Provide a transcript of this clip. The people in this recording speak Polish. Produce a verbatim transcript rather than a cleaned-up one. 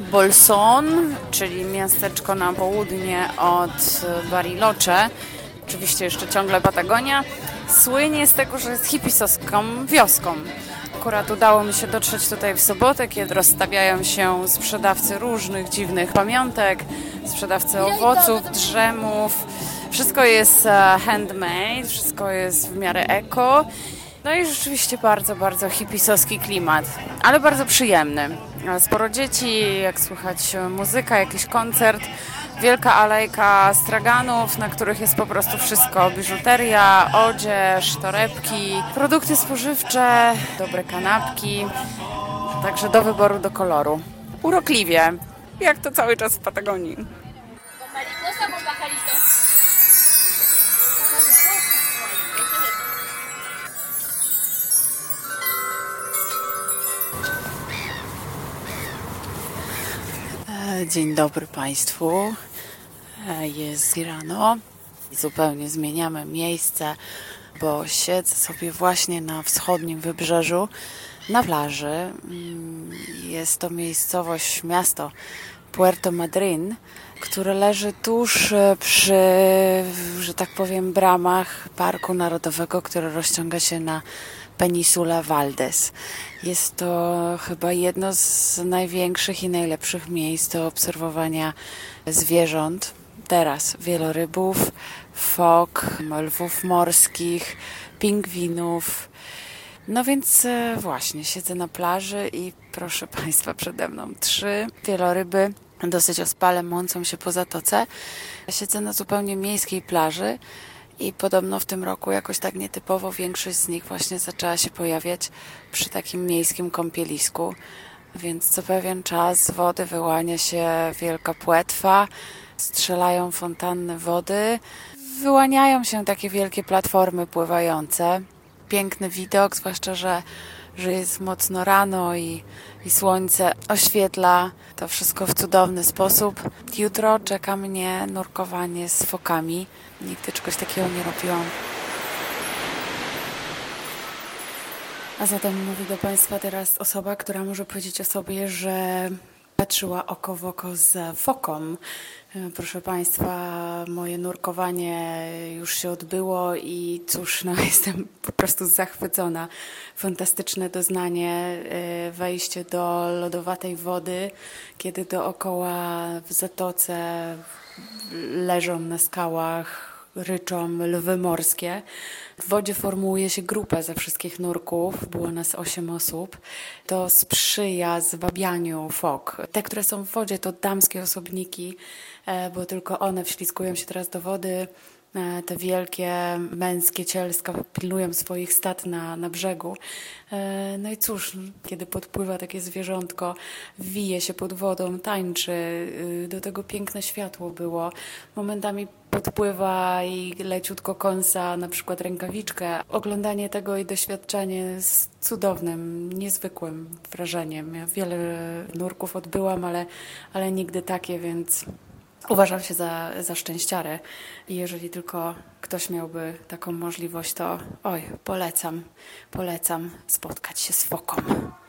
Bolson, czyli miasteczko na południe od Bariloche, oczywiście jeszcze ciągle Patagonia, słynie z tego, że jest hipisowską wioską. Akurat udało mi się dotrzeć tutaj w sobotę, kiedy rozstawiają się sprzedawcy różnych dziwnych pamiątek, sprzedawcy owoców, drzemów. Wszystko jest handmade, wszystko jest w miarę eko. No i rzeczywiście bardzo, bardzo hipisowski klimat, ale bardzo przyjemny. Sporo dzieci, jak słychać muzyka, jakiś koncert, wielka alejka straganów, na których jest po prostu wszystko. Biżuteria, odzież, torebki, produkty spożywcze, dobre kanapki, także do wyboru, do koloru. Urokliwie, jak to cały czas w Patagonii. Dzień dobry Państwu. Jest rano. Zupełnie zmieniamy miejsce, bo siedzę sobie właśnie na wschodnim wybrzeżu, na plaży. Jest to miejscowość, miasto Puerto Madryn, które leży tuż przy, że tak powiem, bramach Parku Narodowego, który rozciąga się na Peninsula Valdez. Jest to chyba jedno z największych i najlepszych miejsc do obserwowania zwierząt. Teraz wielorybów, fok, lwów morskich, pingwinów. No więc właśnie, siedzę na plaży i proszę Państwa, przede mną trzy wieloryby dosyć ospale mącą się po zatoce. Siedzę na zupełnie miejskiej plaży i podobno w tym roku jakoś tak nietypowo większość z nich właśnie zaczęła się pojawiać przy takim miejskim kąpielisku. Więc co pewien czas z wody wyłania się wielka płetwa, strzelają fontanny wody, wyłaniają się takie wielkie platformy pływające. Piękny widok, zwłaszcza, że, że jest mocno rano i, i słońce oświetla to wszystko w cudowny sposób. Jutro czeka mnie nurkowanie z fokami. Nigdy czegoś takiego nie robiłam. A zatem mówi do Państwa teraz osoba, która może powiedzieć o sobie, że patrzyła oko w oko z foką. Proszę Państwa, moje nurkowanie już się odbyło i cóż, no jestem po prostu zachwycona. Fantastyczne doznanie, wejście do lodowatej wody, kiedy dookoła w zatoce leżą na skałach, ryczą lwy morskie. W wodzie formułuje się grupa ze wszystkich nurków, było nas osiem osób. To sprzyja zwabianiu fok. Te, które są w wodzie, to damskie osobniki, bo tylko one wślizgują się teraz do wody. Te wielkie męskie cielska pilnują swoich stad na, na brzegu. No i cóż, kiedy podpływa takie zwierzątko, wije się pod wodą, tańczy, do tego piękne światło było. Momentami podpływa i leciutko kąsa na przykład rękawiczkę. Oglądanie tego i doświadczenie jest cudownym, niezwykłym wrażeniem. Ja wiele nurków odbyłam, ale, ale nigdy takie, więc uważam się za, za szczęściarę i jeżeli tylko ktoś miałby taką możliwość, to oj, polecam, polecam spotkać się z foką.